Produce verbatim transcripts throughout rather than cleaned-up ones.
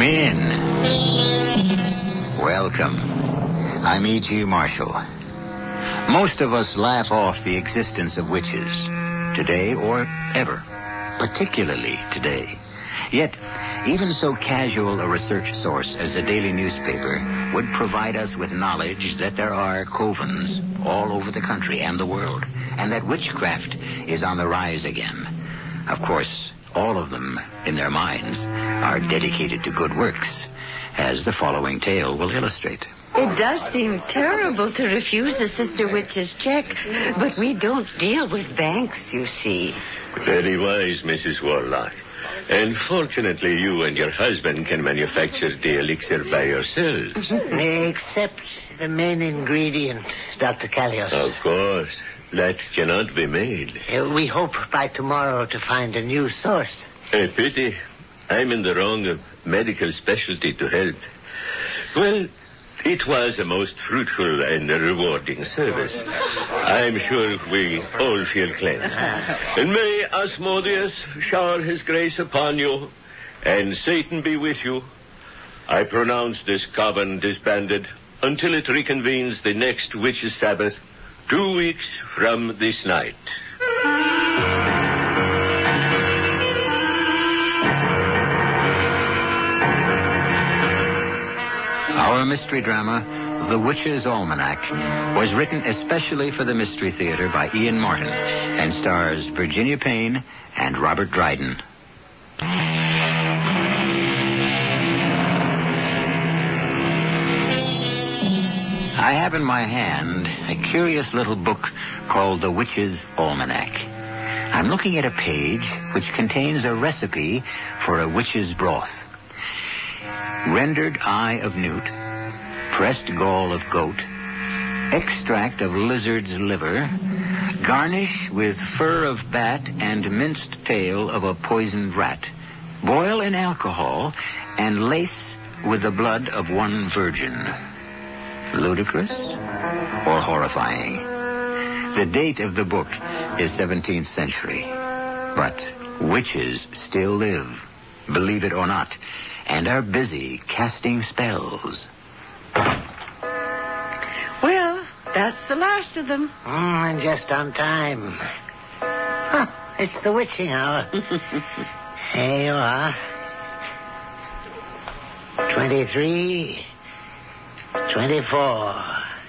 in. Welcome. I'm E G. Marshall. Most of us laugh off the existence of witches, today or ever, particularly today. Yet, even so casual a research source as a daily newspaper would provide us with knowledge that there are covens all over the country and the world, and that witchcraft is on the rise again. Of course, all of them, in their minds, are dedicated to good works, as the following tale will illustrate. It does seem terrible to refuse a sister witch's check, but we don't deal with banks, you see. Very wise, Missus Warlock. And fortunately, you and your husband can manufacture the elixir by yourselves. Except the main ingredient, Doctor Callios. Of course. That cannot be made. Uh, we hope by tomorrow to find a new source. A pity. I'm in the wrong uh, medical specialty to help. Well, it was a most fruitful and rewarding service. I'm sure we all feel cleansed. And may Asmodeus shower his grace upon you, and Satan be with you. I pronounce this coven disbanded until it reconvenes the next Witches' Sabbath, two weeks from this night. Our mystery drama, The Witch's Almanac, was written especially for the Mystery Theater by Ian Martin and stars Virginia Payne and Robert Dryden. I have in my hand a curious little book called The Witch's Almanac. I'm looking at a page which contains a recipe for a witch's broth. Rendered eye of newt, pressed gall of goat, extract of lizard's liver, garnish with fur of bat and minced tail of a poisoned rat. Boil in alcohol and lace with the blood of one virgin. Ludicrous or horrifying? The date of the book is seventeenth century. But witches still live, believe it or not, and are busy casting spells. Well, that's the last of them. Mm, and just on time. Huh, it's the witching hour. Here you are. Twenty-three, twenty-four,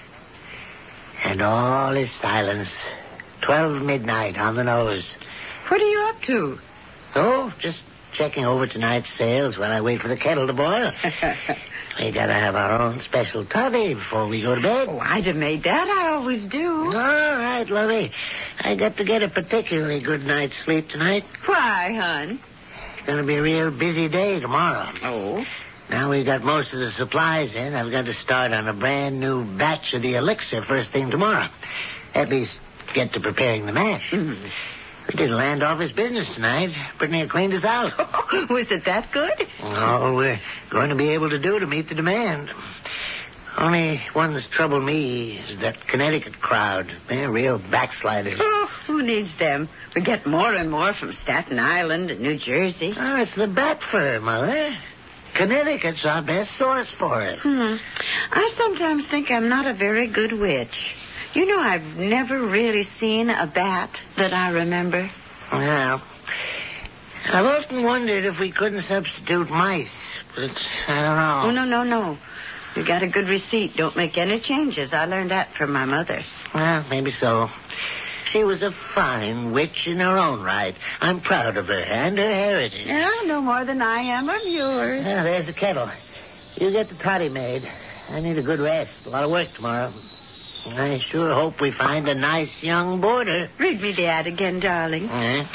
and all is silence. Twelve midnight on the nose. What are you up to? Oh, just checking over tonight's sales while I wait for the kettle to boil. We gotta have our own special toddy before we go to bed. Oh, I'd have made that. I always do. All right, lovey. I got to get a particularly good night's sleep tonight. Why, hon? It's gonna be a real busy day tomorrow. Oh? Now we've got most of the supplies in. I've got to start on a brand new batch of the elixir first thing tomorrow. At least get to preparing the mash. Mm. We did a land office business tonight. Pretty near cleaned us out. Was it that good? All we're going to be able to do to meet the demand. Only one that's troubled me is that Connecticut crowd. They're real backsliders. Oh, who needs them? We get more and more from Staten Island and New Jersey. Oh, it's the bat fur, Mother. Connecticut's our best source for it. Hmm. I sometimes think I'm not a very good witch. You know, I've never really seen a bat that I remember. Well, I've often wondered if we couldn't substitute mice, but I don't know. Oh, no, no, no. You got a good receipt. Don't make any changes. I learned that from my mother. Well, maybe so. She was a fine witch in her own right. I'm proud of her and her heritage. Yeah, no more than I am of yours. Yeah, there's the kettle. You get the toddy made. I need a good rest. A lot of work tomorrow. I sure hope we find a nice young boarder. Read me the ad again, darling. Uh,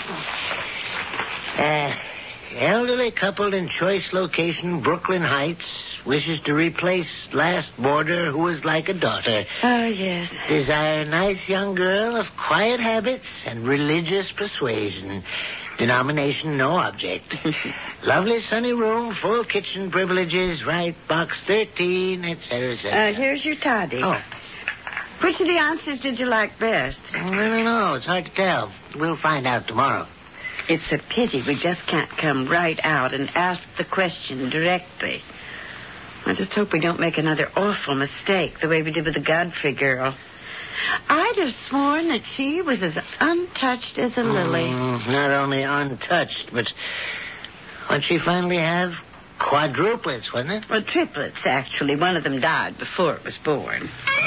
uh, elderly couple in choice location, Brooklyn Heights, wishes to replace last boarder who was like a daughter. Oh, yes. Desire nice young girl of quiet habits and religious persuasion. Denomination no object. Lovely sunny room, full kitchen privileges, right, box thirteen, et cetera, et cetera. Uh, here's your toddy. Oh. Which of the answers did you like best? I don't know. It's hard to tell. We'll find out tomorrow. It's a pity we just can't come right out and ask the question directly. I just hope we don't make another awful mistake the way we did with the Godfrey girl. I'd have sworn that she was as untouched as a lily. Mm, not only untouched, but what'd she finally have? Quadruplets, wasn't it? Well, triplets, actually. One of them died before it was born.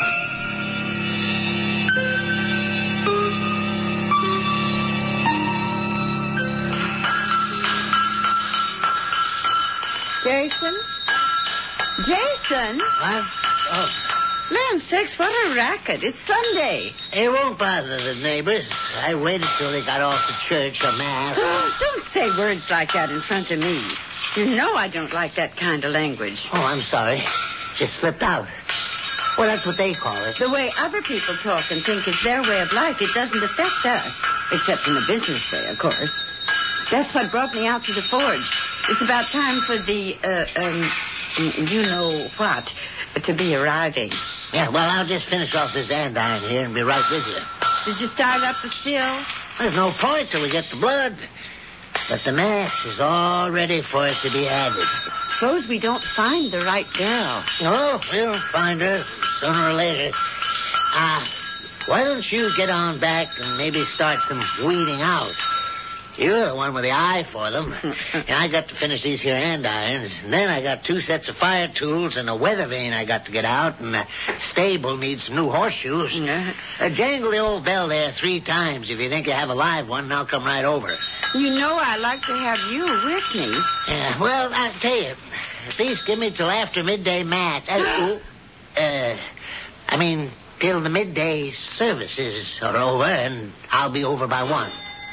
Jason? Jason? What? Oh. Land sakes, what a racket. It's Sunday. It won't bother the neighbors. I waited till they got off to church or mass. Don't say words like that in front of me. You know I don't like that kind of language. Oh, I'm sorry. Just slipped out. Well, that's what they call it. The way other people talk and think is their way of life, it doesn't affect us. Except in the business way, of course. That's what brought me out to the forge. It's about time for the, uh, um, you know what, to be arriving. Yeah, well, I'll just finish off this andiron here and be right with you. Did you start up the still? There's no point till we get the blood. But the mass is all ready for it to be added. Suppose we don't find the right girl. No, we'll find her sooner or later. Ah, uh, why don't you get on back and maybe start some weeding out? You're the one with the eye for them. And I got to finish these here andirons. And then I got two sets of fire tools and a weather vane I got to get out. And the stable needs some new horseshoes. Yeah. Uh, jangle the old bell there three times. If you think you have a live one, and I'll come right over. You know I like to have you with me. Yeah, well, I'll tell you. At least give me till after midday mass. Uh, uh, I mean, till the midday services are over, and I'll be over by one.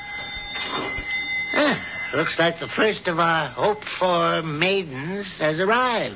Huh, looks like the first of our hoped-for maidens has arrived.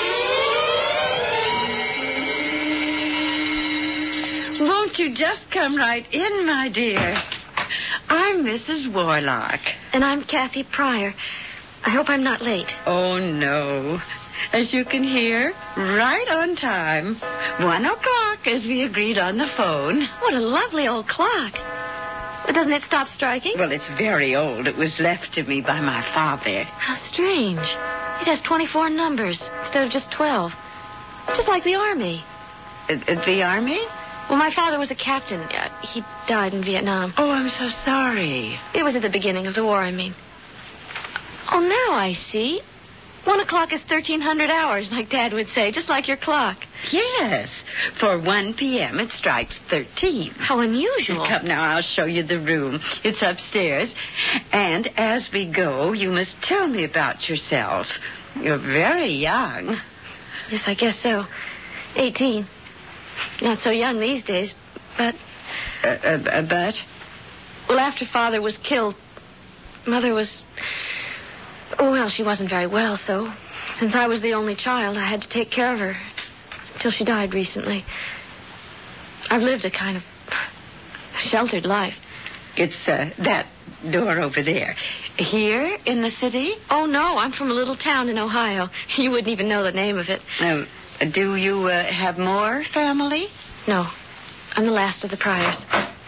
Won't you just come right in, my dear? I'm Missus Warlock. And I'm Kathy Pryor. I hope I'm not late. Oh, no. As you can hear, right on time. One o'clock, as we agreed on the phone. What a lovely old clock. Doesn't it stop striking? Well, it's very old. It was left to me by my father. How strange. It has twenty-four numbers instead of just twelve. Just like the Army. Uh, the Army? Well, my father was a captain. Uh, he died in Vietnam. Oh, I'm so sorry. It was at the beginning of the war, I mean. Oh, now I see. One o'clock is thirteen hundred hours, like Dad would say, just like your clock. Yes. For one p.m. it strikes thirteen. How unusual. Come now, I'll show you the room. It's upstairs. And as we go, you must tell me about yourself. You're very young. Yes, I guess so. Eighteen. Not so young these days, but... Uh, uh, but? Well, after Father was killed, Mother was... Oh, well, she wasn't very well, so since I was the only child, I had to take care of her until she died recently. I've lived a kind of sheltered life. It's uh, that door over there. Here in the city? Oh, no, I'm from a little town in Ohio. You wouldn't even know the name of it. Um, do you uh, have more family? No, I'm the last of the Pryors.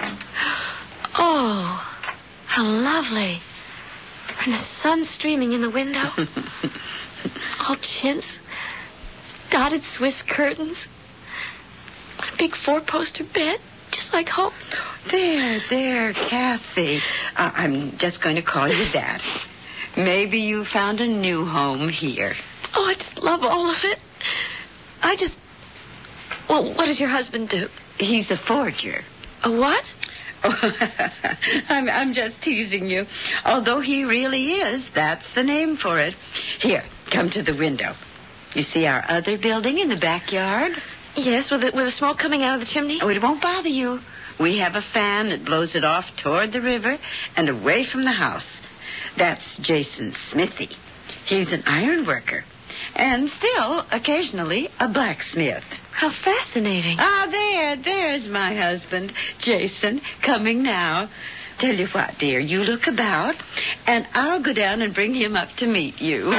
Oh, how lovely. And the sun streaming in the window. All chintz. Dotted Swiss curtains. A big four-poster bed, just like home. There, there, Kathy. Uh, I'm just going to call you that. Maybe you found a new home here. Oh, I just love all of it. I just... Well, what does your husband do? He's a forger. A what? I'm, I'm just teasing you. Although he really is, that's the name for it. Here, come to the window. You see our other building in the backyard? Yes, with the, with the smoke coming out of the chimney? Oh, it won't bother you. We have a fan that blows it off toward the river and away from the house. That's Jason's smithy. He's an iron worker. And still, occasionally, a blacksmith. How fascinating. Ah, there, there's my husband, Jason, coming now. Tell you what, dear, you look about, and I'll go down and bring him up to meet you.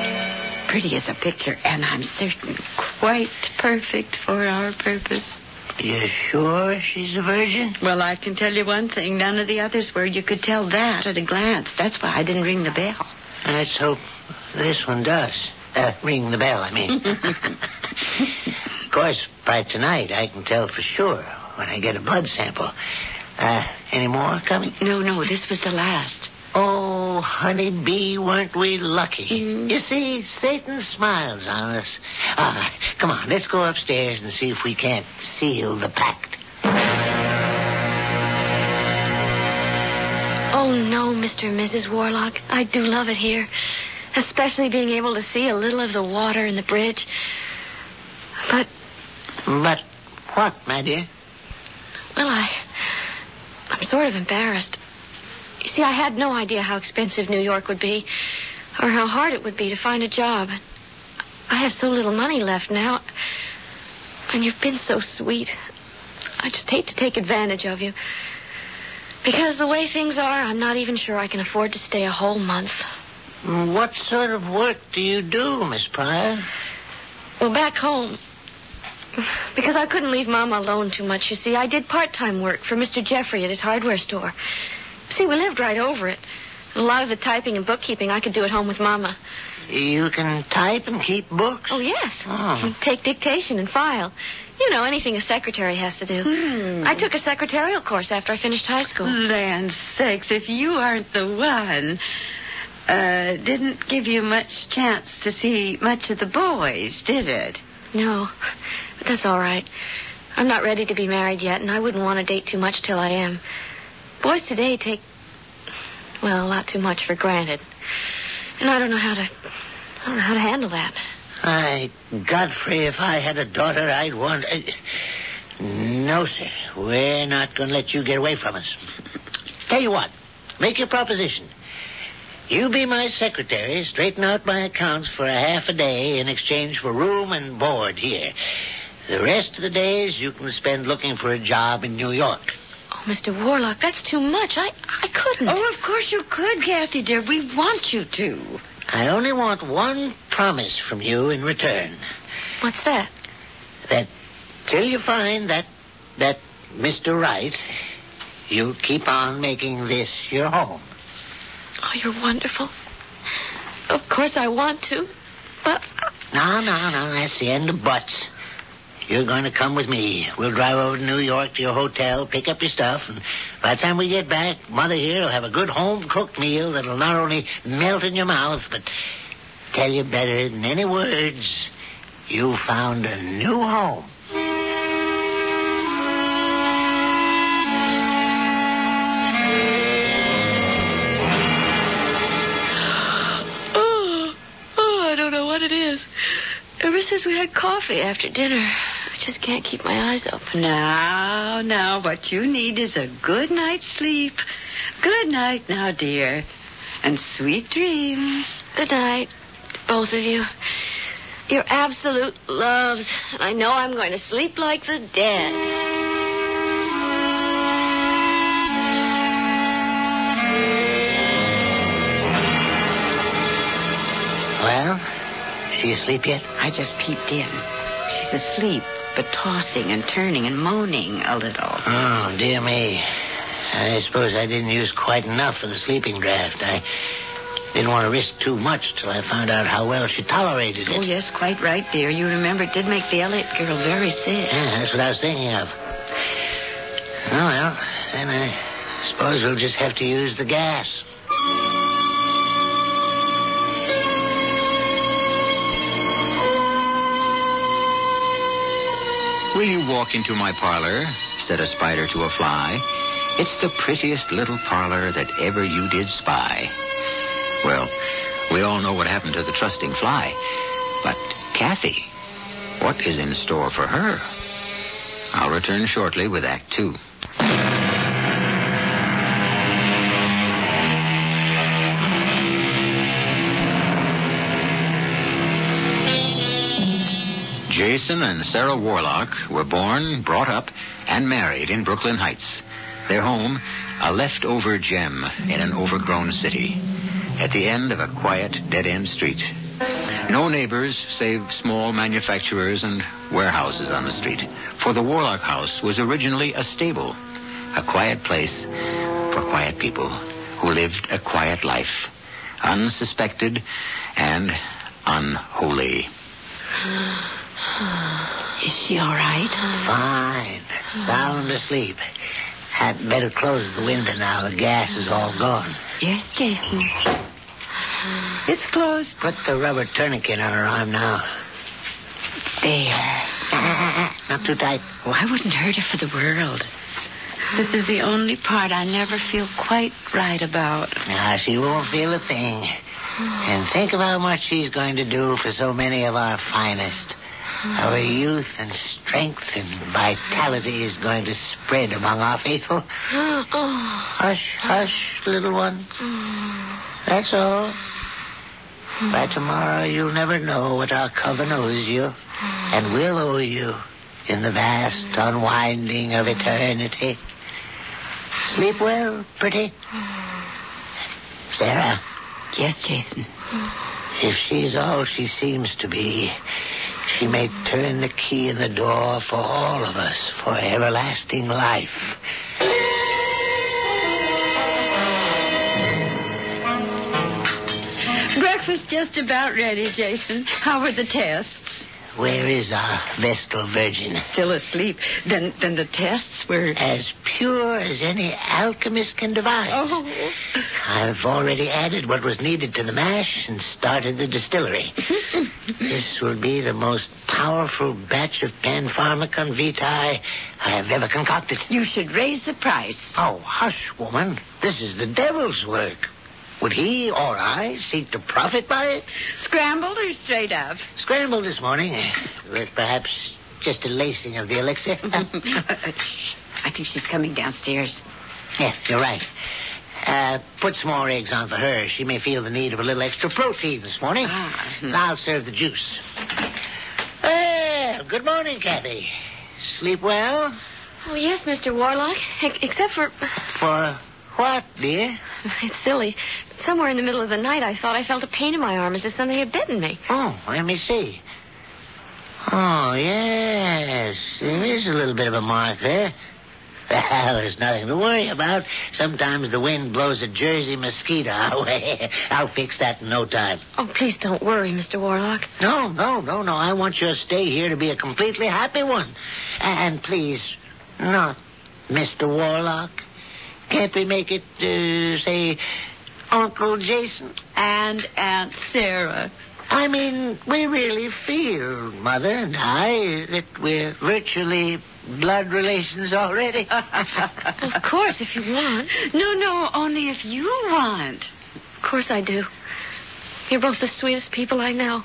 Pretty as a picture, and I'm certain quite perfect for our purpose. You sure she's a virgin? Well, I can tell you one thing. None of the others were. You could tell that at a glance. That's why I didn't ring the bell. Let's hope this one does. Uh, ring the bell, I mean. Of course, by tonight, I can tell for sure when I get a blood sample. Uh, any more coming? No, no, this was the last. Oh, honeybee, weren't we lucky? Mm. You see, Satan smiles on us. Ah, come on, let's go upstairs and see if we can't seal the pact. Oh, no, Mister and Missus Warlock. I do love it here. Especially being able to see a little of the water in the bridge. But... But what, my dear? Well, I... I'm sort of embarrassed. You see, I had no idea how expensive New York would be, or how hard it would be to find a job. I have so little money left now, and you've been so sweet. I just hate to take advantage of you. Because the way things are, I'm not even sure I can afford to stay a whole month. What sort of work do you do, Miss Pryor? Well, back home, because I couldn't leave Mama alone too much, you see, I did part-time work for Mister Jeffrey at his hardware store. See, we lived right over it. And a lot of the typing and bookkeeping I could do at home with Mama. You can type and keep books? Oh, yes. Oh. And take dictation and file. You know, anything a secretary has to do. Hmm. I took a secretarial course after I finished high school. Land sakes, if you aren't the one... Uh, didn't give you much chance to see much of the boys, did it? No, but that's all right. I'm not ready to be married yet, and I wouldn't want to date too much till I am. Boys today take, well, a lot too much for granted. And I don't know how to, I don't know how to handle that. I, Godfrey, if I had a daughter, I'd want... Uh, no, sir. We're not going to let you get away from us. Tell you what, make your proposition. You be my secretary, straighten out my accounts for a half a day in exchange for room and board here. The rest of the days you can spend looking for a job in New York. Oh, Mister Warlock, that's too much. I, I couldn't. Oh, of course you could, Kathy, dear. We want you to. I only want one promise from you in return. What's that? That till you find that, that Mister Wright, you'll keep on making this your home. Oh, you're wonderful. Of course I want to, but... No, no, no, that's the end of buts. You're going to come with me. We'll drive over to New York to your hotel, pick up your stuff, and by the time we get back, Mother here will have a good home-cooked meal that'll not only melt in your mouth, but tell you better than any words, you found a new home. It is. Ever since we had coffee after dinner, I just can't keep my eyes open. Now, now, what you need is a good night's sleep. Good night now, dear. And sweet dreams. Good night, both of you. You're absolute loves, and I know I'm going to sleep like the dead. Well... She asleep yet? I just peeped in. She's asleep, but tossing and turning and moaning a little. Oh, dear me. I suppose I didn't use quite enough for the sleeping draft. I didn't want to risk too much till I found out how well she tolerated it. Oh, yes, quite right, dear. You remember it did make the Elliott girl very sick. Yeah, that's what I was thinking of. Oh, well, then I suppose we'll just have to use the gas. Will you walk into my parlor? Said a spider to a fly. It's the prettiest little parlor that ever you did spy. Well, we all know what happened to the trusting fly. But Kathy, what is in store for her? I'll return shortly with Act Two. Jason and Sarah Warlock were born, brought up, and married in Brooklyn Heights. Their home, a leftover gem in an overgrown city, at the end of a quiet, dead-end street. No neighbors save small manufacturers and warehouses on the street. For the Warlock house was originally a stable, a quiet place for quiet people who lived a quiet life, unsuspected and unholy. Is she all right? Fine. Sound asleep. Had better close the window now. The gas is all gone. Yes, Jason. It's closed. Put the rubber tourniquet on her arm now. There. Not too tight. Oh, I wouldn't hurt her for the world. This is the only part I never feel quite right about. Now, she won't feel a thing. And think of how much she's going to do for so many of our finest. Our youth and strength and vitality is going to spread among our faithful. Hush, hush, little one. That's all. By tomorrow, you'll never know what our coven owes you and will owe you in the vast unwinding of eternity. Sleep well, pretty. Sarah. Yes, Jason. If she's all she seems to be, she may turn the key in the door for all of us for everlasting life. Breakfast just about ready, Jason. How were the tests? Where is our Vestal Virgin? Still asleep. Then then the tests were... As pure as any alchemist can devise. Oh. I've already added what was needed to the mash and started the distillery. This will be the most powerful batch of Panpharmacon Vitae I have ever concocted. You should raise the price. Oh, hush, woman. This is the devil's work. Would he or I seek to profit by it? Scrambled or straight up? Scrambled this morning, with perhaps just a lacing of the elixir. I think she's coming downstairs. Yeah, you're right. Uh, put some more eggs on for her. She may feel the need of a little extra protein this morning. Ah. I'll serve the juice. Well, good morning, Kathy. Sleep well? Oh, yes, Mister Warlock. E- except for... For what, dear? It's silly. Somewhere in the middle of the night, I thought I felt a pain in my arm as if something had bitten me. Oh, let me see. Oh, yes. There is a little bit of a mark there. Well, there's nothing to worry about. Sometimes the wind blows a Jersey mosquito our way. I'll fix that in no time. Oh, please don't worry, Mister Warlock. No, no, no, no. I want your stay here to be a completely happy one. And please, not Mister Warlock. Can't we make it, uh, say, Uncle Jason? And Aunt Sarah. I mean, we really feel, Mother and I, that we're virtually blood relations already. Of course, if you want. No, no, only if you want. Of course I do. You're both the sweetest people I know.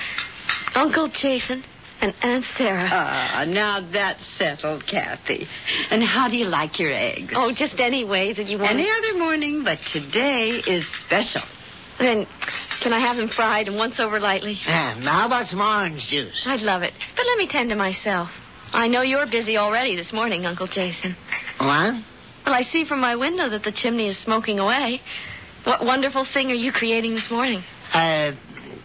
Uncle Jason and Aunt Sarah. Ah, now that's settled, Kathy. And how do you like your eggs? Oh, just any way that you want. Any other morning, but today is special. Then, can I have them fried and once over lightly? Yeah, now how about some orange juice? I'd love it. But let me tend to myself. I know you're busy already this morning, Uncle Jason. What? Well, I see from my window that the chimney is smoking away. What wonderful thing are you creating this morning? Uh,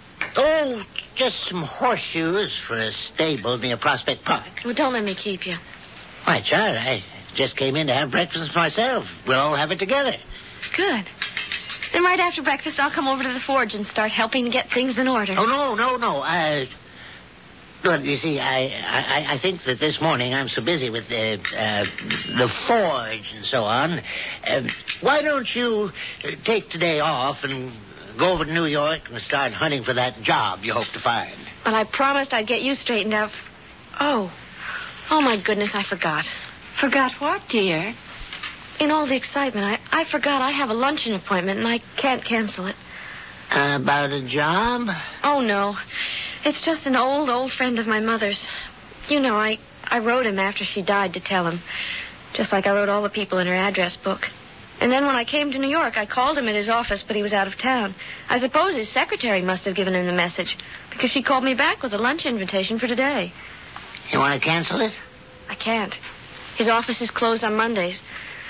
oh, just some horseshoes for a stable near Prospect Park. Well, don't let me keep you. Why, child, I just came in to have breakfast myself. We'll all have it together. Good. Then right after breakfast, I'll come over to the forge and start helping to get things in order. Oh, no, no, no. Uh, well, you see, I, I, I think that this morning I'm so busy with the, uh, the forge and so on. Uh, why don't you take today off and go over to New York and start hunting for that job you hope to find? Well, I promised I'd get you straightened out. Oh. Oh, my goodness, I forgot. Forgot what, dear? In all the excitement, I, I forgot I have a luncheon appointment and I can't cancel it. Uh, about a job? Oh, no. It's just an old, old friend of my mother's. You know, I, I wrote him after she died to tell him. Just like I wrote all the people in her address book. And then when I came to New York, I called him at his office, but he was out of town. I suppose his secretary must have given him the message, because she called me back with a lunch invitation for today. You want to cancel it? I can't. His office is closed on Mondays.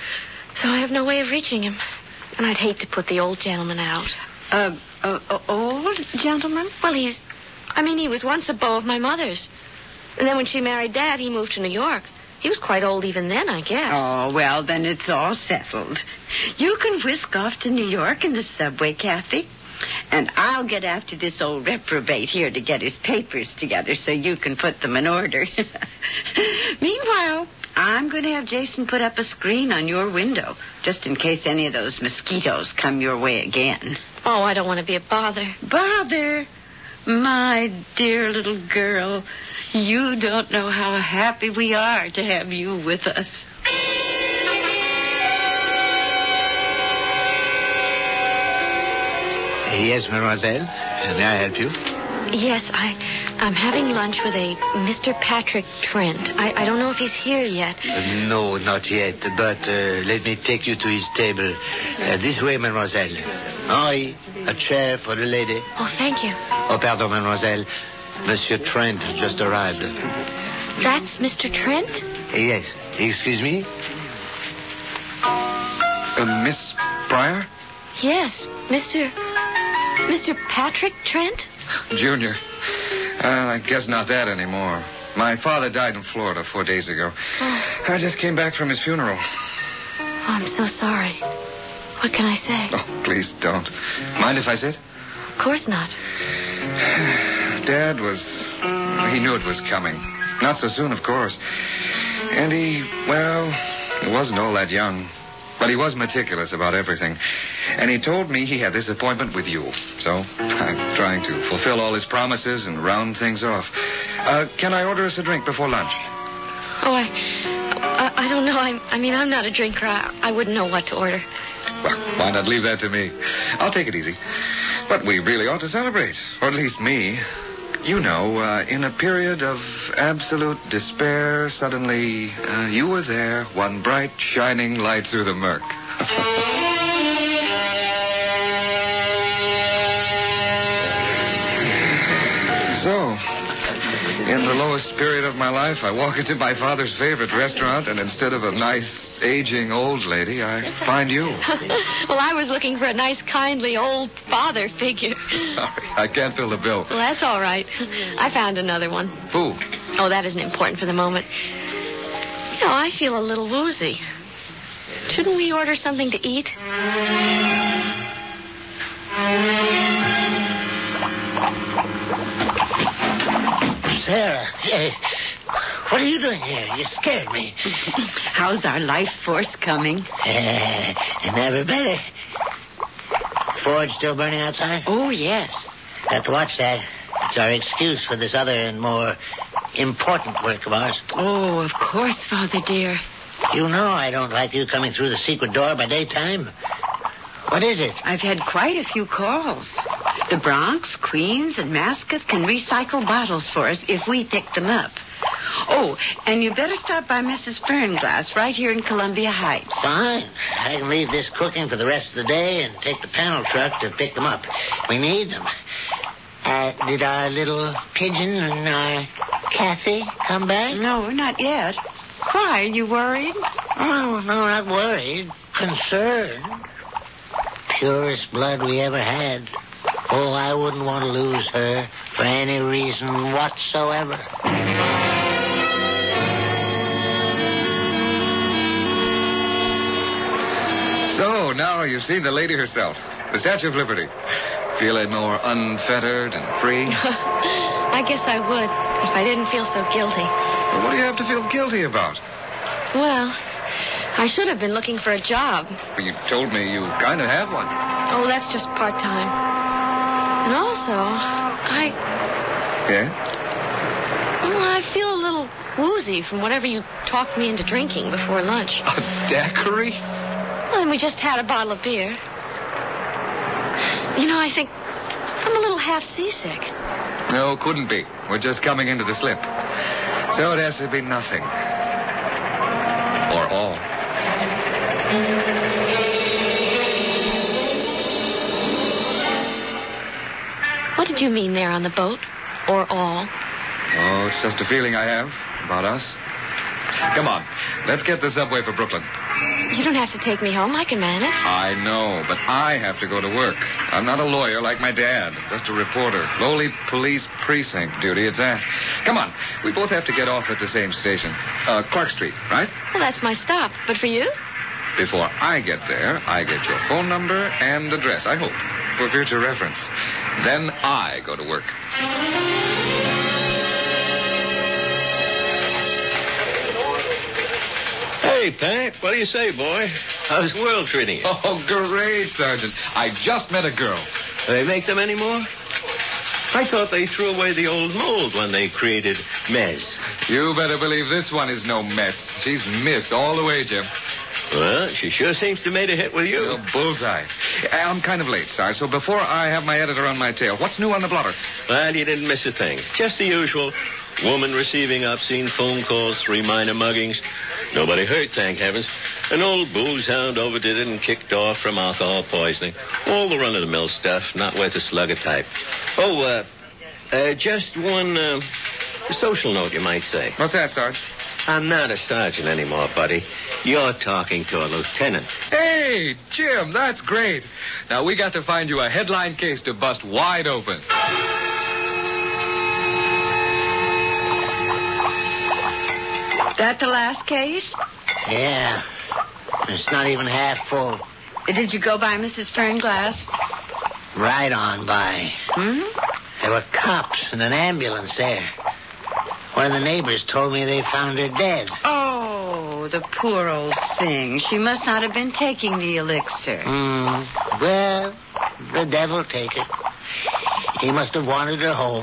So I have no way of reaching him. And I'd hate to put the old gentleman out. Uh, uh, uh old gentleman? Well, he's I mean, he was once a beau of my mother's. And then when she married Dad, he moved to New York. He was quite old even then, I guess. Oh, well, then it's all settled. You can whisk off to New York in the subway, Kathy. And I'll get after this old reprobate here to get his papers together so you can put them in order. Meanwhile, I'm going to have Jason put up a screen on your window, just in case any of those mosquitoes come your way again. Oh, I don't want to be a bother. Bother? My dear little girl, you don't know how happy we are to have you with us. Yes, mademoiselle. May I help you? Yes, I, I'm having lunch with a Mister Patrick Trent. I, I don't know if he's here yet. Uh, no, not yet. But uh, let me take you to his table. Uh, this way, mademoiselle. Henri, a chair for the lady. Oh, thank you. Oh, pardon, mademoiselle. Monsieur Trent has just arrived. That's Mister Trent? Yes. Excuse me? Uh, Miss Pryor? Yes, Mister... Mister Patrick Trent? Junior. Uh, I guess not that anymore. My father died in Florida four days ago. Oh. I just came back from his funeral. Oh, I'm so sorry. What can I say? Oh, please don't. Mind if I sit? Of course not. Dad was... He knew it was coming. Not so soon, of course. And he, well, he wasn't all that young. But he was meticulous about everything. And he told me he had this appointment with you. So I'm trying to fulfill all his promises and round things off. Uh, can I order us a drink before lunch? Oh, I... I, I don't know. I, I mean, I'm not a drinker. I, I wouldn't know what to order. Well, why not leave that to me? I'll take it easy. But we really ought to celebrate. Or at least me. You know, uh, in a period of absolute despair, suddenly uh, you were there, one bright, shining light through the murk. So, in the lowest period of my life, I walk into my father's favorite restaurant, and instead of a nice, aging old lady, I find you. Well, I was looking for a nice, kindly old father figure. Sorry, I can't fill the bill. Well, that's all right. I found another one. Who? Oh, that isn't important for the moment. You know, I feel a little woozy. Shouldn't we order something to eat? Sarah, hey, what are you doing here? You scared me. How's our life force coming? Uh, never better. Forge still burning outside? Oh, yes. Have to watch that. It's our excuse for this other and more important work of ours. Oh, of course, Father dear. You know I don't like you coming through the secret door by daytime. What is it? I've had quite a few calls. The Bronx, Queens, and Mascot can recycle bottles for us if we pick them up. Oh, and you better stop by Missus Fernglass right here in Columbia Heights. Fine. I can leave this cooking for the rest of the day and take the panel truck to pick them up. We need them. Uh, did our little pigeon and our Kathy come back? No, not yet. Why, are you worried? Oh, no, not worried. Concerned. Purest blood we ever had. Oh, I wouldn't want to lose her for any reason whatsoever. So, now you've seen the lady herself, the Statue of Liberty. Feeling more unfettered and free? I guess I would, if I didn't feel so guilty. Well, what do you have to feel guilty about? Well, I should have been looking for a job. Well, you told me you kind of have one. Oh, that's just part-time. And also, I... Yeah? Well, I feel a little woozy from whatever you talked me into drinking before lunch. A daiquiri? Well, and we just had a bottle of beer. You know, I think I'm a little half seasick. No, couldn't be. We're just coming into the slip. So it has to be nothing. Or all. What did you mean there on the boat? Or all? Oh, it's just a feeling I have about us. Come on, let's get the subway for Brooklyn. You don't have to take me home. I can manage. I know, but I have to go to work. I'm not a lawyer like my dad, just a reporter. Lowly police precinct duty, it's that. Come on, we both have to get off at the same station. Uh, Clark Street, right? Well, that's my stop. But for you? Before I get there, I get your phone number and address, I hope, for future reference. Then I go to work. Hey, Pat, what do you say, boy? How's the world treating you? Oh, great, Sergeant. I just met a girl. Do they make them anymore? I thought they threw away the old mold when they created Mez. You better believe this one is no mess. She's Miss all the way, Jim. Well, she sure seems to have made a hit with you. Oh, bullseye. I'm kind of late, Sarge, so before I have my editor on my tail, what's new on the blotter? Well, you didn't miss a thing. Just the usual. Woman receiving obscene phone calls, three minor muggings. Nobody hurt, thank heavens. An old booze hound overdid it and kicked off from alcohol poisoning. All the run-of-the-mill stuff, not worth a slug of type. Oh, uh, uh just one, uh, social note, you might say. What's that, Sarge? I'm not a sergeant anymore, buddy. You're talking to a lieutenant. Hey, Jim, that's great. Now, we got to find you a headline case to bust wide open. That the last case? Yeah. It's not even half full. Did you go by Missus Fernglass? Right on by. Hmm? There were cops and an ambulance there. One of the neighbors told me they found her dead. Oh, the poor old thing. She must not have been taking the elixir. Hmm. Well, the devil take it. He must have wanted her home.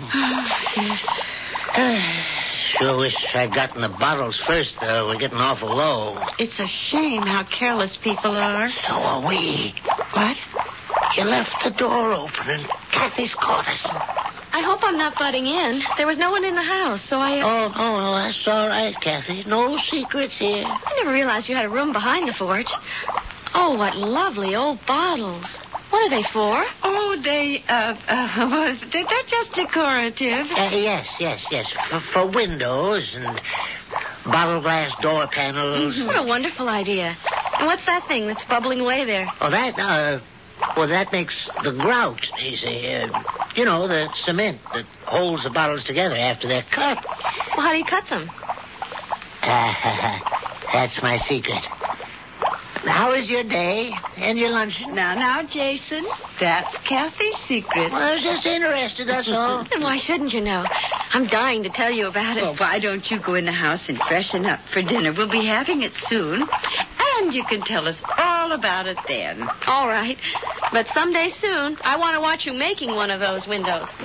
Yes. Sure wish I'd gotten the bottles first, though. We're getting awful low. It's a shame how careless people are. So are we. What? You left the door open and Kathy's caught us. I hope I'm not butting in. There was no one in the house, so I... Uh... Oh, no, no, that's all right, Kathy. No secrets here. I never realized you had a room behind the forge. Oh, what lovely old bottles. What are they for? Oh, they, uh, uh they're, they're just decorative. Uh, yes, yes, yes. For, for windows and bottle glass door panels. What a wonderful idea. And what's that thing that's bubbling away there? Oh, that, uh, well, that makes the grout, you see. Uh, you know, the cement that holds the bottles together after they're cut. Well, how do you cut them? Uh, that's my secret. How is your day and your luncheon? Now, now, Jason, that's Kathy's secret. Well, I was just interested, that's all. Then why shouldn't you know? I'm dying to tell you about it. Well, why don't you go in the house and freshen up for dinner? We'll be having it soon. And you can tell us all about it then. All right. But someday soon, I want to watch you making one of those windows.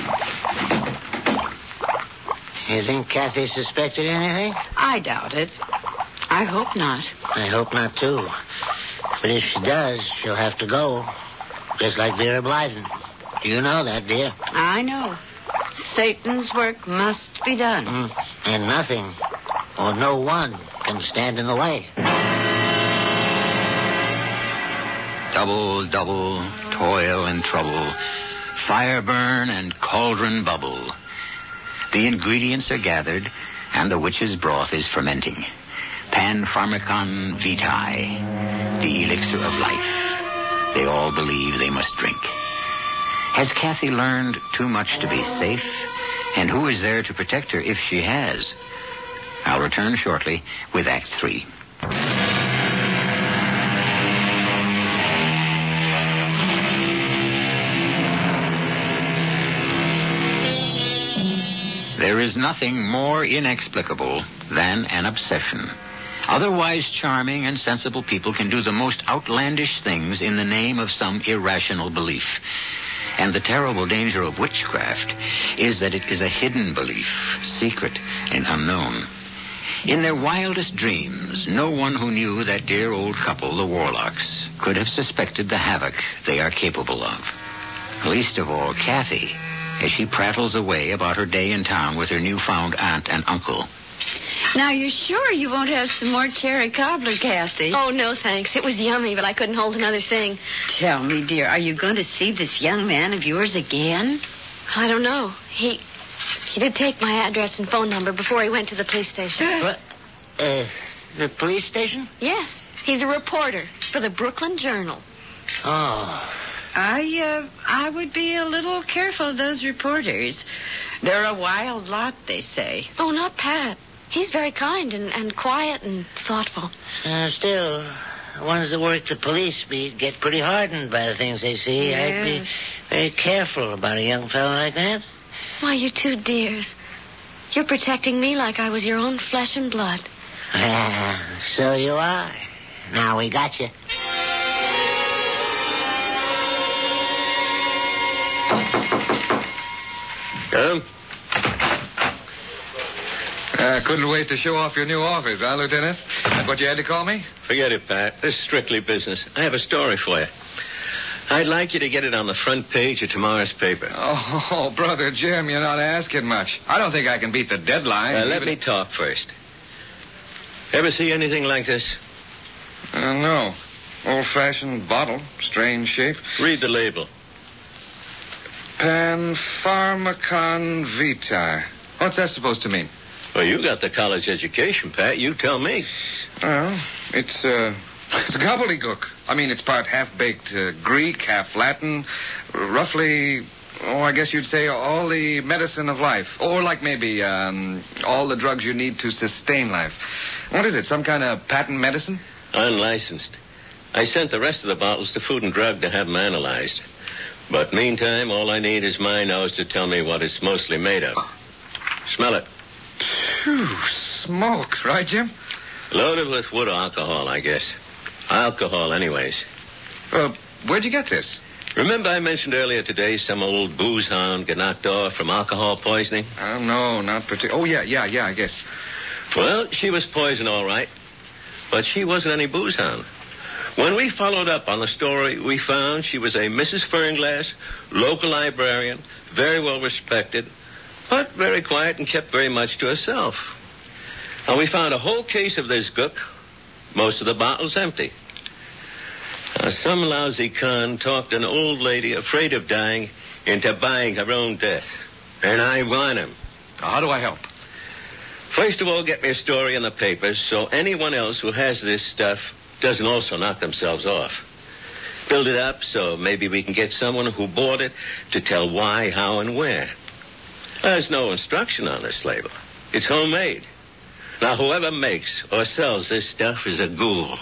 You think Kathy suspected anything? I doubt it. I hope not. I hope not, too. But if she does, she'll have to go. Just like Vera Blythen. You know that, dear. I know. Satan's work must be done. Mm. And nothing, or no one, can stand in the way. Double, double, toil and trouble, fire burn and cauldron bubble. The ingredients are gathered, and the witch's broth is fermenting. Panpharmacon vitae, the elixir of life. They all believe they must drink. Has Kathy learned too much to be safe? And who is there to protect her if she has? I'll return shortly with Act Three. There is nothing more inexplicable than an obsession. Otherwise charming and sensible people can do the most outlandish things in the name of some irrational belief. And the terrible danger of witchcraft is that it is a hidden belief, secret and unknown. In their wildest dreams, no one who knew that dear old couple, the Warlocks, could have suspected the havoc they are capable of. Least of all, Kathy, as she prattles away about her day in town with her newfound aunt and uncle. Now, you're sure you won't have some more cherry cobbler, Kathy? Oh, no, thanks. It was yummy, but I couldn't hold another thing. Tell me, dear, are you going to see this young man of yours again? I don't know. He he did take my address and phone number before he went to the police station. What? Uh, the police station? Yes. He He's a reporter for the Brooklyn Journal. Oh. I, uh, I would be a little careful of those reporters. They're a wild lot, they say. Oh, not Pat. He's very kind and, and quiet and thoughtful. Uh, still, the ones that work the police beat get pretty hardened by the things they see. Yes. I'd be very careful about a young fellow like that. Why, you two dears. You're protecting me like I was your own flesh and blood. Ah, so you are. Now we got you. Come. Uh, couldn't wait to show off your new office, huh, Lieutenant? That's what you had to call me? Forget it, Pat. This is strictly business. I have a story for you. I'd like you to get it on the front page of tomorrow's paper. Oh, Brother Jim, you're not asking much. I don't think I can beat the deadline. Uh, let even... me talk first. Ever see anything like this? Uh, no. Old-fashioned bottle, strange shape. Read the label. Panpharmacon Vitae. What's that supposed to mean? Well, you got the college education, Pat. You tell me. Well, it's, uh, it's gobbledygook. I mean, it's part half-baked uh, Greek, half Latin, roughly, oh, I guess you'd say all the medicine of life. Or like maybe um, all the drugs you need to sustain life. What is it, some kind of patent medicine? Unlicensed. I sent the rest of the bottles to Food and Drug to have them analyzed. But meantime, all I need is my nose to tell me what it's mostly made of. Smell it. Phew, smoke, right, Jim? Loaded with wood alcohol, I guess. Alcohol, anyways. Uh, where'd you get this? Remember I mentioned earlier today some old booze hound got knocked off from alcohol poisoning? Uh, no, not particularly. Oh, yeah, yeah, yeah, I guess. Well, she was poisoned, all right. But she wasn't any booze hound. When we followed up on the story, we found she was a Missus Fernglass, local librarian, very well respected, but very quiet and kept very much to herself. And we found a whole case of this gook, most of the bottles empty. Now, some lousy con talked an old lady afraid of dying into buying her own death. And I want him. How do I help? First of all, get me a story in the papers so anyone else who has this stuff doesn't also knock themselves off. Build it up so maybe we can get someone who bought it to tell why, how, and where. There's no instruction on this label. It's homemade. Now, whoever makes or sells this stuff is a ghoul.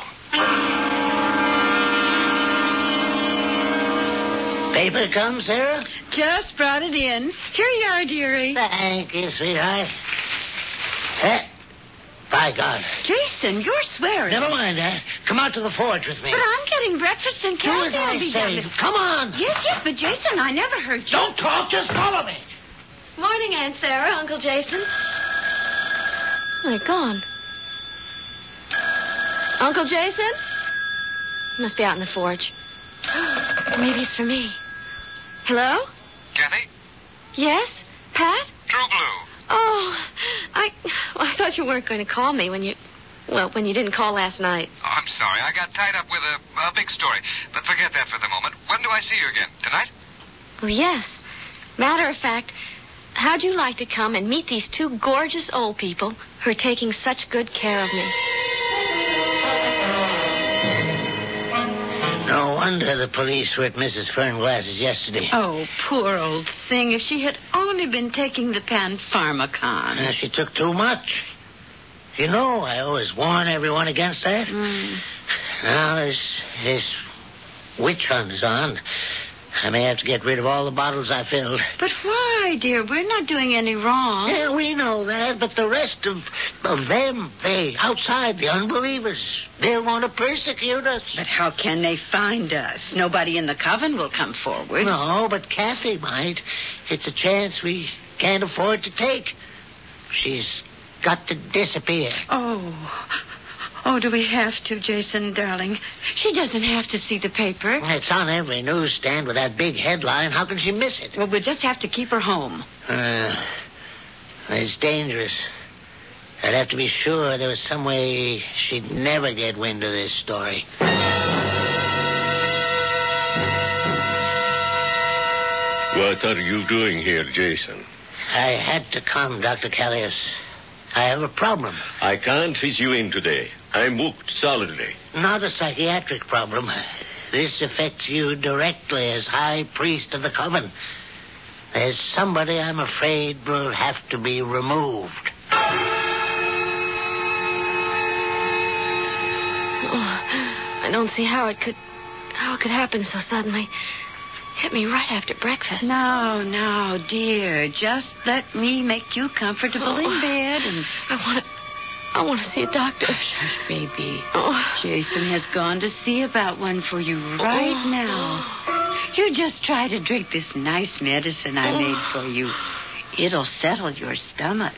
Paper come, Sarah? Just brought it in. Here you are, dearie. Thank you, sweetheart. Eh? By God. Jason, you're swearing. Never mind that. Come out to the forge with me. But I'm getting breakfast and Do as Kathy I will be say. down. Come on. Yes, yes, but Jason, I never heard you. Don't talk, just follow me. Morning, Aunt Sarah, Uncle Jason. They're gone. Uncle Jason? Must be out in the forge. Maybe it's for me. Hello? Kathy? Yes? Pat? True Blue. Oh, I, well, I thought you weren't going to call me when you, well, when you didn't call last night. Oh, I'm sorry. I got tied up with a, a big story. But forget that for the moment. When do I see you again? Tonight? Oh, yes. Matter of fact, how'd you like to come and meet these two gorgeous old people who are taking such good care of me? No wonder the police were at Missus Fernglass's yesterday. Oh, poor old thing. If she had only been taking the Panpharmacon. Uh, she took too much. You know, I always warn everyone against that. Mm. Now this, this witch hunt is on. I may have to get rid of all the bottles I filled. But why, dear? We're not doing any wrong. Yeah, we know that, but the rest of, of them, they outside, the unbelievers, they'll want to persecute us. But how can they find us? Nobody in the coven will come forward. No, but Kathy might. It's a chance we can't afford to take. She's got to disappear. Oh. Oh, do we have to, Jason, darling? She doesn't have to see the paper. It's on every newsstand with that big headline. How can she miss it? Well, we'll just have to keep her home. Uh, it's dangerous. I'd have to be sure there was some way she'd never get wind of this story. What are you doing here, Jason? I had to come, Doctor Callius. I have a problem. I can't fit you in today. I'm booked solidly. Not a psychiatric problem. This affects you directly as High Priest of the Coven. There's somebody I'm afraid will have to be removed. Oh, I don't see how it could... how it could happen so suddenly. Hit me right after breakfast. No, no, dear. Just let me make you comfortable Oh, in bed and... I want to... I want to see a doctor. Hush, baby. Oh. Jason has gone to see about one for you right Oh. now. You just try to drink this nice medicine I Oh. made for you. It'll settle your stomach.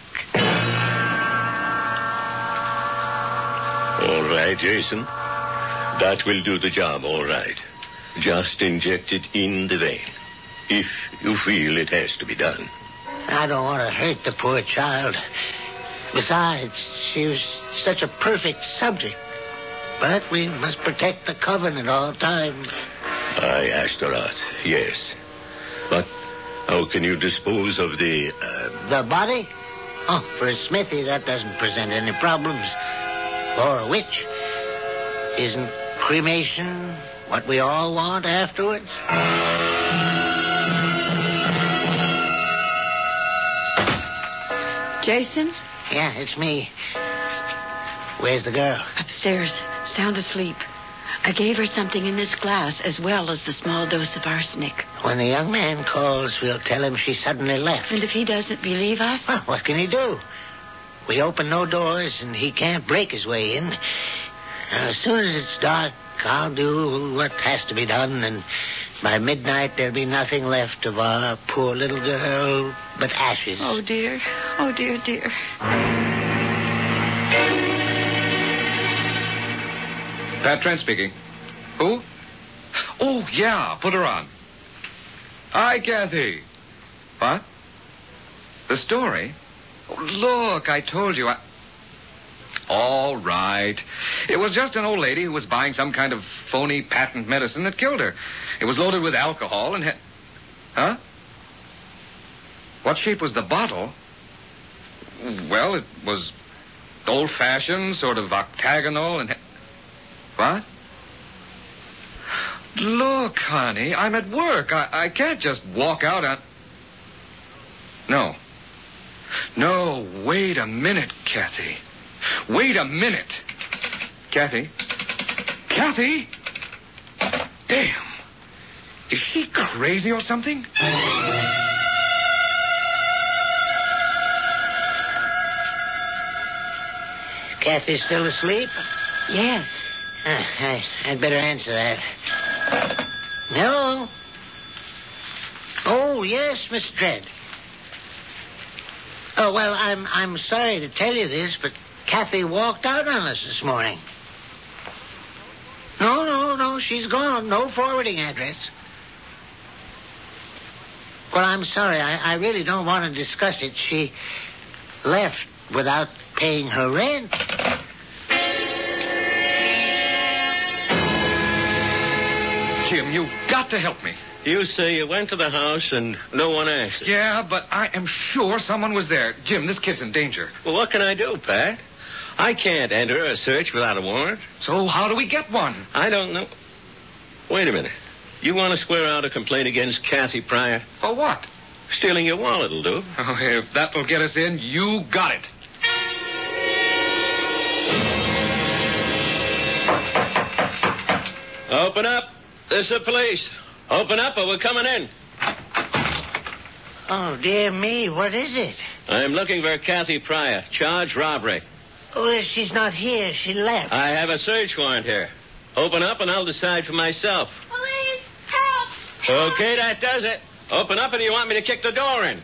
All right, Jason. That will do the job, all right. Just inject it in the vein. If you feel it has to be done. I don't want to hurt the poor child. Besides, she was such a perfect subject. But we must protect the Coven at all times. I asked her out, yes. But how can you dispose of the... Uh, The body? Oh, for a smithy, that doesn't present any problems. For a witch, isn't cremation what we all want afterwards? Jason? Yeah, it's me. Where's the girl? Upstairs, sound asleep. I gave her something in this glass as well as the small dose of arsenic. When the young man calls, we'll tell him she suddenly left. And if he doesn't believe us? Well, what can he do? We open no doors, and he can't break his way in. Now, as soon as it's dark, I'll do what has to be done, and by midnight there'll be nothing left of our poor little girl but ashes. Oh, dear. Oh, dear, dear. Pat Trent speaking. Who? Oh, yeah, put her on. Hi, Kathy. What? The story? Oh, look, I told you. I... All right. It was just an old lady who was buying some kind of phony patent medicine that killed her. It was loaded with alcohol and had... Huh? What shape was the bottle? Well, it was old-fashioned, sort of octagonal and... What? Look, honey, I'm at work. I, I can't just walk out on... No. No, wait a minute, Kathy. Wait a minute. Kathy? Kathy? Damn. Is she crazy or something? Kathy's still asleep? Yes. Uh, I, I'd better answer that. Hello? Oh, yes, Mister Trent. Oh, well, I'm I'm sorry to tell you this, but Kathy walked out on us this morning. No, no, no, she's gone. No forwarding address. Well, I'm sorry. I, I really don't want to discuss it. She left without paying her rent. Jim, you've got to help me. you say you went to the house and no one asked. Yeah, but I am sure someone was there. Jim, this kid's in danger. Well, what can I do, Pat? I can't enter a search without a warrant. So how do we get one? I don't know. Wait a minute. You want to square out a complaint against Kathy Pryor? For what? Stealing your wallet will do. Oh, if that'll get us in, you got it. Open up. This is the police. Open up or we're coming in. Oh, dear me, what is it? I'm looking for Kathy Pryor. Charged robbery. Oh, she's not here. She left. I have a search warrant here. Open up and I'll decide for myself. Police! Help! Help! Okay, that does it. Open up or do you want me to kick the door in?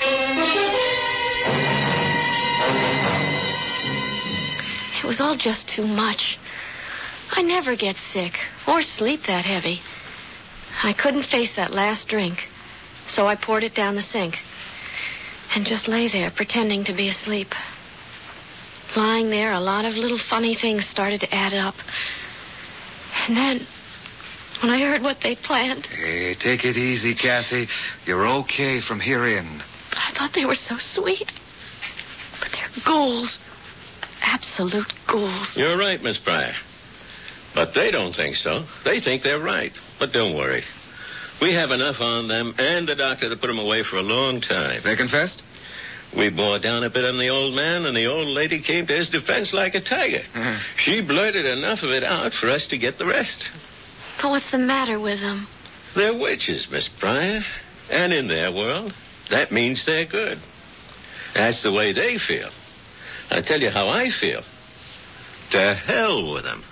It was all just too much. I never get sick or sleep that heavy. I couldn't face that last drink, so I poured it down the sink and just lay there pretending to be asleep. Lying there, a lot of little funny things started to add up. And then, when I heard what they planned... Hey, take it easy, Kathy. You're okay from here in. But I thought they were so sweet. But they're Ghouls. Absolute ghouls. You're right, Miss Pryor. But they don't think so. They think they're right. But don't worry. We have enough on them and the doctor to put them away for a long time. They confessed? We bore down a bit on the old man, and the old lady came to his defense like a tiger. Uh-huh. She blurted enough of it out for us to get the rest. But what's the matter with them? They're witches, Miss Pryor. And in their world, that means they're good. That's the way they feel. I'll tell you how I feel. To hell with them.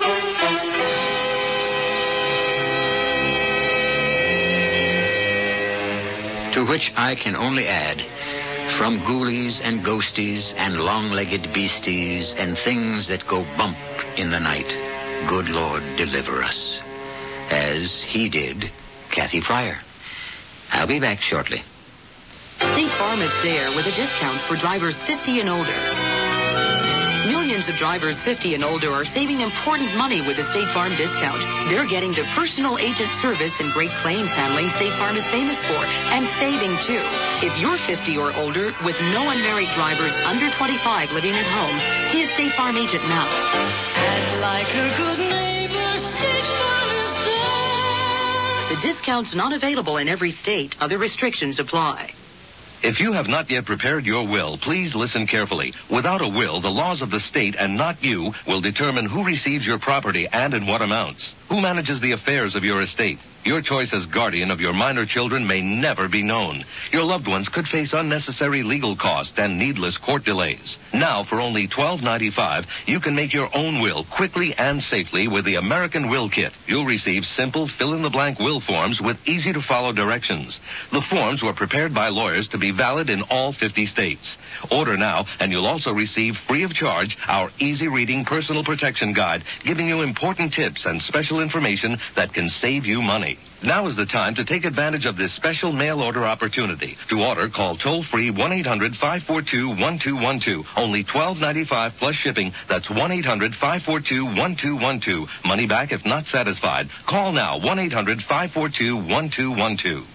To which I can only add, from ghoulies and ghosties and long-legged beasties and things that go bump in the night, good Lord deliver us. As he did Kathy Pryor. I'll be back shortly. State Farm is there with a discount for drivers fifty and older. Millions of drivers fifty and older are saving important money with the State Farm discount. They're getting the personal agent service and great claims handling State Farm is famous for, and saving too. If you're fifty or older with no unmarried drivers under twenty-five living at home, see a State Farm agent now. And like a good neighbor, State Farm is there. The discount's not available in every state. Other restrictions apply. If you have not yet prepared your will, please listen carefully. Without a will, the laws of the state and not you will determine who receives your property and in what amounts. Who manages the affairs of your estate? Your choice as guardian of your minor children may never be known. Your loved ones could face unnecessary legal costs and needless court delays. Now, for only twelve ninety-five, you can make your own will quickly and safely with the American Will Kit. You'll receive simple fill-in-the-blank will forms with easy-to-follow directions. The forms were prepared by lawyers to be valid in all fifty states. Order now, and you'll also receive free of charge our easy-reading personal protection guide, giving you important tips and special information that can save you money. Now is the time to take advantage of this special mail order opportunity. To order, call toll-free one eight hundred five four two one two one two. Only twelve ninety-five plus shipping. That's one eight hundred five four two one two one two. Money back if not satisfied. Call now, one eight hundred five four two one two one two.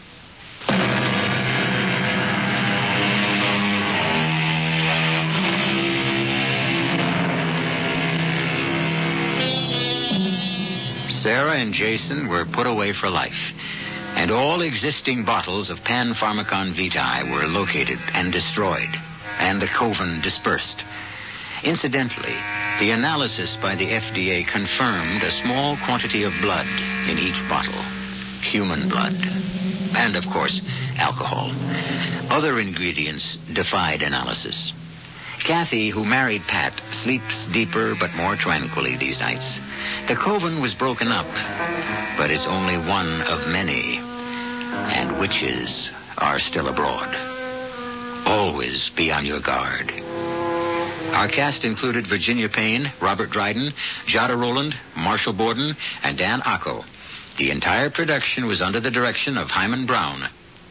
Sarah and Jason were put away for life, and all existing bottles of Pan-Pharmacon Vitae were located and destroyed, and the coven dispersed. Incidentally, the analysis by the F D A confirmed a small quantity of blood in each bottle, human blood, and, of course, alcohol. Other ingredients defied analysis. Kathy, who married Pat, sleeps deeper but more tranquilly these nights. The coven was broken up, but it's only one of many, and witches are still abroad. Always be on your guard. Our cast included Virginia Payne, Robert Dryden, Jada Rowland, Marshall Borden, and Dan Acco. The entire production was under the direction of Hyman Brown.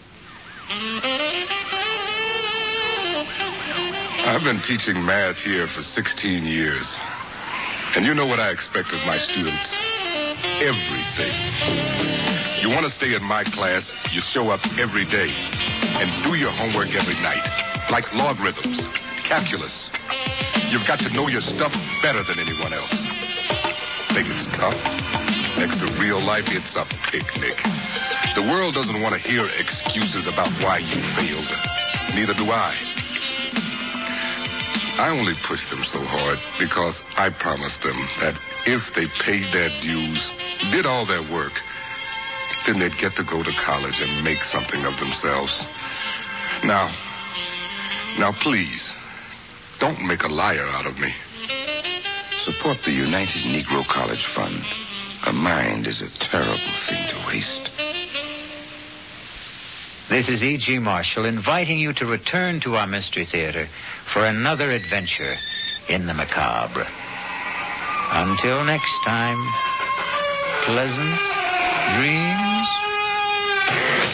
I've been teaching math here for sixteen years. And you know what I expect of my students? Everything. You want to stay in my class, you show up every day and do your homework every night. Like logarithms, calculus. You've got to know your stuff better than anyone else. Think it's tough? Next to real life, it's a picnic. The world doesn't want to hear excuses about why you failed. Neither do I. I only pushed them so hard because I promised them that if they paid their dues, did all their work, then they'd get to go to college and make something of themselves. Now, now please, don't make a liar out of me. Support the United Negro College Fund. A mind is a terrible thing to waste. This is E G. Marshall inviting you to return to our Mystery Theater for another adventure in the macabre. Until next time, pleasant dreams.